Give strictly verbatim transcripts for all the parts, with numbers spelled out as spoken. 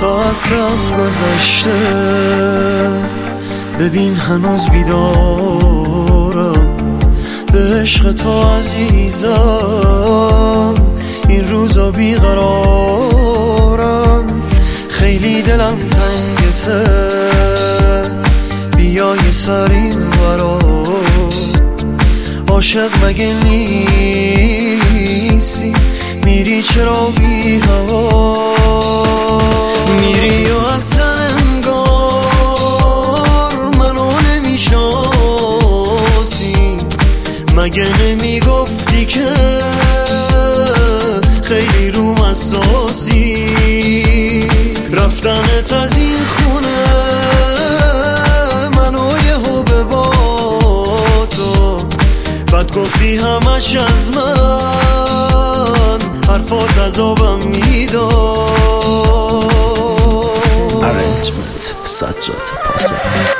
ساعتم گذشته، ببین هنوز بیدارم به عشق تو عزیزم. این روزا بیقرارم، خیلی دلم تنگته، بیا یه سری ورا. عاشق مگه نیستی؟ میری چرا بی هوا؟ میری و اصلا انگار منو نمیشناسی. مگه نمیگفتی که خیلی روم اساسی؟ رفتنت از این خونه منو یهو به با تو بد گفتی همش از من، حرفات عذابم میداد. Arrangement سجاد پاسه.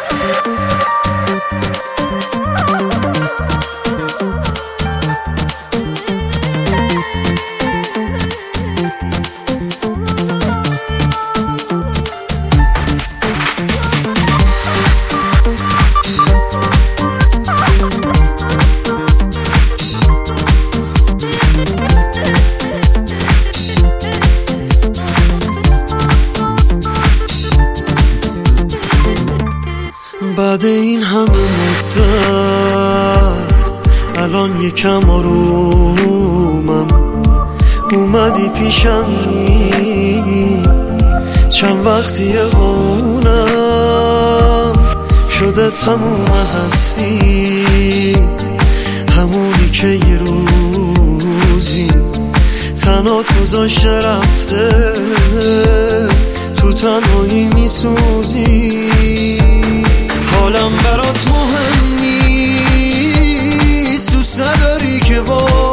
بعد این همه مدت الان یکم آرومم، اومدی پیشم نی چند وقتی اونم شده تموم هستی، همونی که یه روزی تنها گذاشته رفته، تو تنهایی میسوزی. حالم برات مهم نیست، دوست نداری که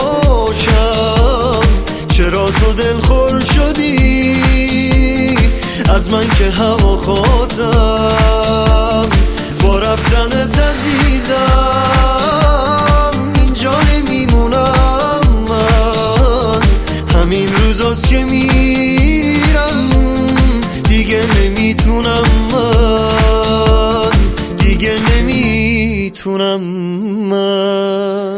باشم، چرا تو دلخور شدی از من که هوا خواهدم؟ با رفتنت عزیزم اینجا نمیمونم من، همین روزاست که میرم دیگه نمیتونم من، دیگه نمیتونم من.